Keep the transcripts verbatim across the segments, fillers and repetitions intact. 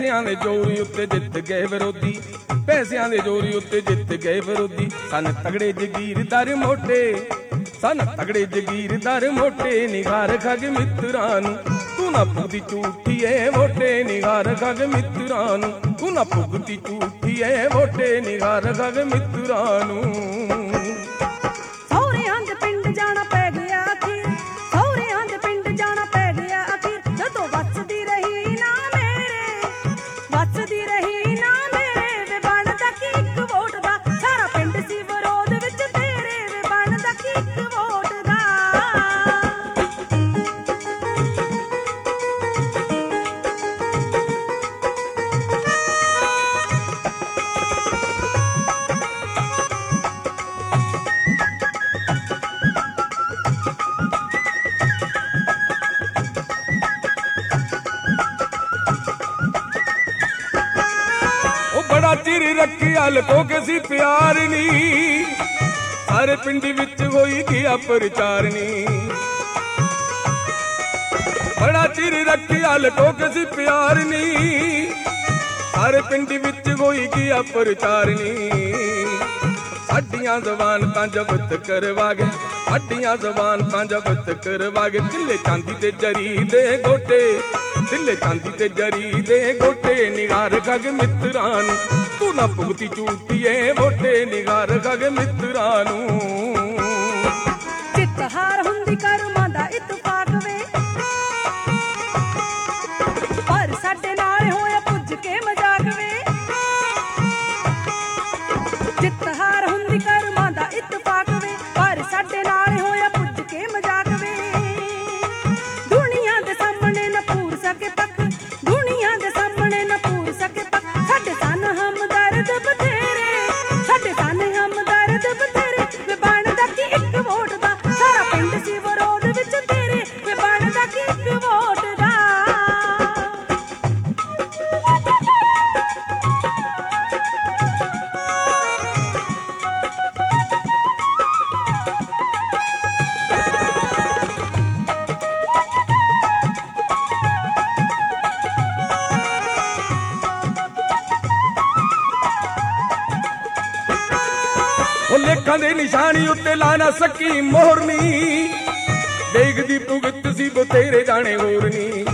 ਪੈਸਿਆਂ ਦੇ ਜੋਰੀ ਉੱਤੇ ਜਿੱਤ ਗਏ ਵਿਰੋਧੀ, ਪੈਸਿਆਂ ਦੇ ਜੋਰੀ ਉੱਤੇ ਜਿੱਤ ਗਏ ਵਿਰੋਧੀ। ਸਨ ਤਗੜੇ ਜਗੀਰਦਾਰ ਮੋਟੇ, ਸਨ ਤਗੜੇ ਜਗੀਰਦਾਰ ਮੋਟੇ, ਨਿਗਾਰ ਖਗ ਮਿੱਤਰਾਂ ਨੂੰ ਤੂੰ ਨਾ ਪੁੱਗਦੀ ਝੂਠੀਏ ਮੋਟੇ, ਨਿਗਾਰ ਖਗ ਮਿੱਤਰਾਂ ਨੂੰ ਤੂੰ ਨਾ ਪੁੱਗਦੀ ਝੂਠੀਏ ਮੋਟੇ, ਨਿਗਾਰ ਖਗ ਮਿੱਤਰਾਂ ਨੂੰ। ਸਹੁਰਿਆਂ ਦੇ ਪਿੰਡ ਜਾਣਾ ਪੈ ਗਿਆ ਅਖੀਰ, ਸਹੁਰਿਆਂ ਦੇ ਪਿੰਡ ਜਾਣਾ ਪੈ ਗਿਆ ਅਖੀਰ। ਜਦੋਂ ਵੱਸਦੀ ਰਹੀ ਨਾ ਮੇਰੇ, ਵੱਸਦੀ ਰਹੀ ਨਾ ਮੇਰੇ, ਵੇ ਬਣਦਾ ਕੀ ਇੱਕ ਵੋਟ ਦਾ, ਸਾਰਾ ਪਿੰਡ ਸੀ ਵਿਰੋਧ ਵਿੱਚ ਤੇਰੇ, ਵੇ ਬਣਦਾ ਕੀ ਇੱਕ ਵੋਟ ਦਾ। ਬੜਾ ਚਿਰ ਰੱਖਿਆ ਲਕੋ ਕੇ ਸੀ ਪਿਆਰ ਨੀ, ਸਾਰੇ ਪਿੰਡ ਵਿੱਚ ਹੋਈ ਗਿਆ ਪ੍ਰਚਾਰ ਨੀ। ਬੜਾ ਚਿਰ ਰੱਖਿਆ ਲਕੋ ਕੇ ਸੀ ਪਿਆਰ ਨੀ, ਸਾਰੇ ਪਿੰਡ ਵਿੱਚ ਹੋਈ ਗਿਆ ਪ੍ਰਚਾਰ ਨੀ। ਸਾਡੀਆਂ ਜ਼ਬਾਨ ਤਾਂ ਜ਼ਬਤ ਕਰਵਾ ਗਏ, ਸਾਡੀਆਂ ਜ਼ਬਾਨ ਤਾਂ ਜ਼ਬਤ ਕਰਵਾ ਗਏ। ਦਿੱਲੇ ਚਾਂਦੀ ਤੇ ਜਰੀ ਦੇ ਗੋਟੇ, ਦਿੱਲੇ ਚਾਂਦੀ ਤੇ ਜਰੀ ਦੇ ਗੋਟੇ, ਨਿਗਾਰ ਖਗ ਮਿੱਤਰਾਂ ਨੂੰ ਤੂੰ ਨਾ ਭੁਗਤੀ ਝੂਠੀਏ ਮੋਟੇ, ਨਿਗਾਰ ਖਗ ਮਿੱਤਰਾਂ ਨੂੰ। ਜਿੱਤ ਹਾਰ ਹੁੰਦੀ ਕਰਮਾਂ ਦਾ ਇਤਫਾਕ ਵੇ, ਪਰ ਸਾਡੇ ਨਾਲ ਹੋਇਆ ਪੁੱਜ ਕੇ ਮਜ਼ਾਕ ਵੇ। ਜਿੱਤ ਹਾਰ ਹੁੰਦੀ ਕਰਮਾਂ ਦਾ ਇਤਫਾਕ ਵੇ, ਪਰ ਸਾਡੇ ਨਾਲ ਹੋਇਆ ਪੁੱਜ ਕੇ ਮਜ਼ਾਕ ਵੇ। ਦੁਨੀਆ ਦੇ ਸਾਹਮਣੇ ਨਾ ਪੂਰ ਸਕੇ ਪੱਖ, ਦੁਨੀਆ ਦੇ ਸਾਹਮਣੇ ਨਾ ਪੂਰ ਸਕੇ ਪੱਖ। ਸਾਡੇ ਸਨ ਹਮਦਰਦ ਬਥੇਰੇ, ਸਾਡੇ ਸਨ ਹਮਦਰਦ ਬਥੇਰੇ, ਵੇ ਬਣਦਾ ਕੀ ਇੱਕ ਵੋਟ ਦਾ, ਸਾਰਾ ਪਿੰਡ ਸੀ ਵਿਰੋਧ ਵਿੱਚ ਤੇਰੇ, ਵੇ ਬਣਦਾ ਕੀ ਇੱਕ ਵੋਟ ਦਾ। ਉਹ ਲੇਖਾਂ ਦੇ ਨਿਸ਼ਾਨੀ ਉੱਤੇ ਲਾ ਨਾ ਸਕੀ ਮੋਹਰ ਨੀ, ਦੇਖਦੀ ਭੁਗਤ ਸੀ ਬਥੇਰੇ ਜਾਣੇ ਹੋਰ ਨੀ।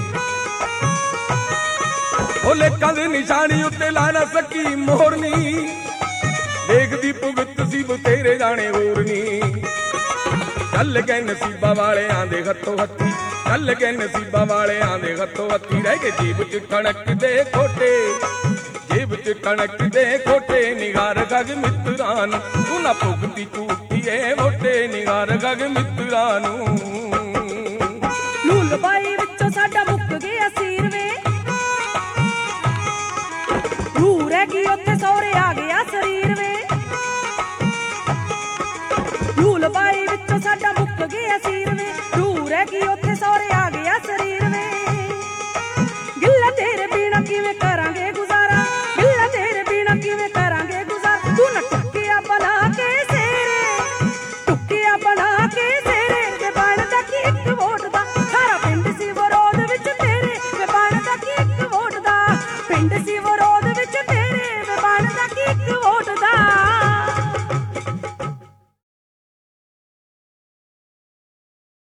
ਉਹ ਲੇਖਾਂ ਦੇ ਨਿਸ਼ਾਨੀ ਉੱਤੇ ਲਾ ਨਾ ਸਕੀ ਮੋਹਰ ਨੀ, ਦੇਖਦੀ ਭੁਗਤ ਸੀ ਬਥੇਰੇ ਜਾਣੇ ਹੋਰ ਨੀ। ਚੱਲ ਗਏ ਨਸੀਬਾਂ ਵਾਲਿਆਂ ਦੇ ਹੱਥੋਂ ਹੱਥੀ, ਚੱਲ ਗਏ ਨਸੀਬਾਂ ਵਾਲਿਆਂ ਦੇ ਹੱਥੋਂ ਹੱਥੀ। ਰਹਿ ਗਏ ਜੀਬ ਚ ਕਣਕ ਦੇ ਖੋਟੇ, ਜੇਬ ਚ ਕਣਕ ਦੇ ਖੋਟੇ, ਨਿਗਾਰ ਖਗ ਮਿੱਤਰਾਂ ਨੂੰ ਤੂੰ ਨਾ ਭੁਗਤੀ ਝੂਠੀਏ ਮੋਟੇ, ਨਿਗਾਰ ਖਗ ਮਿੱਤਰਾਂ ਨੂੰ। ਲੂਲਬਾਈ ਵਿੱਚੋਂ ਸਾਡਾ ਮੁੱਕ ਗਿਆ ਸੀਰ ਵੇ, ਰੂਹ ਰਹਿ ਗਈ ਉੱਥੇ ਸਹੁਰੇ ਆ ਗਿਆ ਸਰੀਰ ਵੇ। ਲੂਲਬਾਈ ਵਿੱਚੋਂ ਸਾਡਾ ਮੁੱਕ ਗਿਆ ਸੀਰ ਵੇ,